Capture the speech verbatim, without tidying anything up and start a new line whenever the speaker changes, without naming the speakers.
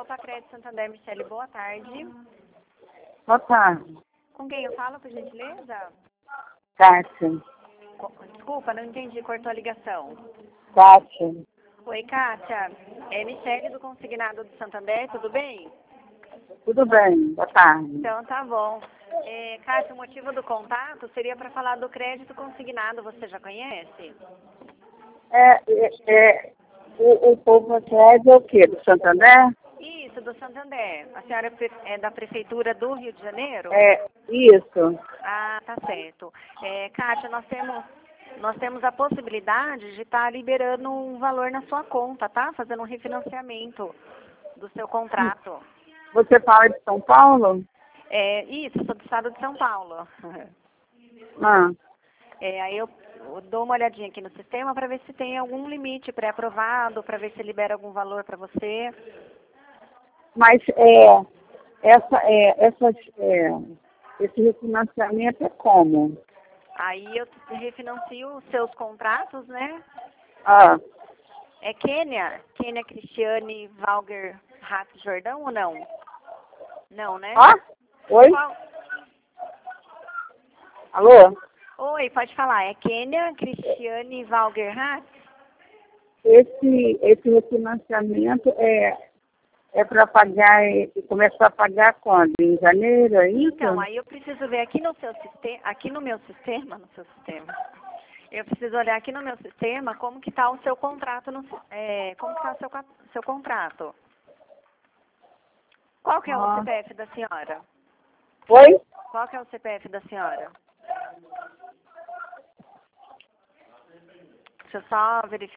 Copa Crédito Santander, Michele, boa tarde.
Boa tarde.
Com quem eu falo, por gentileza?
Kátia.
Co- Desculpa, não entendi, cortou a ligação.
Kátia.
Oi, Kátia. É Michele do Consignado do Santander, tudo bem?
Tudo bem, boa tarde.
Então tá bom. É, Kátia, o motivo do contato seria para falar do crédito consignado, você já conhece?
É, é, é, o, o povo crédito é o quê? Do Santander?
Isso, do Santander. A senhora é pre- é da Prefeitura do Rio de Janeiro?
É, isso.
Ah, tá certo. É, Kátia, nós temos, nós temos a possibilidade de estar liberando um valor na sua conta, tá? Fazendo um refinanciamento do seu contrato.
Você fala de São Paulo?
É, isso, sou do estado de São Paulo.
Ah,
É, aí eu, eu dou uma olhadinha aqui no sistema para ver se tem algum limite pré-aprovado, para ver se libera algum valor para você.
mas é, essa, é, essas, é, esse refinanciamento é como?
Aí eu refinancio os seus contratos, né?
Ah,
É Kênia? Kênia Cristiane Valger Rato Jordão ou não? Não, né?
ah, oi?
Qual?
Alô?
Oi, pode falar. É Kênia Cristiane Valger Rato?
Esse, esse refinanciamento é, é para pagar, e começar a pagar quando? Em janeiro, é isso?
Então, aí eu preciso ver aqui no seu sistema, aqui no meu sistema, no seu sistema. Eu preciso olhar aqui no meu sistema como que está o seu contrato, no, é, como que está o seu, ca- seu contrato. Qual que é o
Ah.
C P F da senhora?
Oi?
Qual que é o C P F da senhora? Deixa eu só verificar.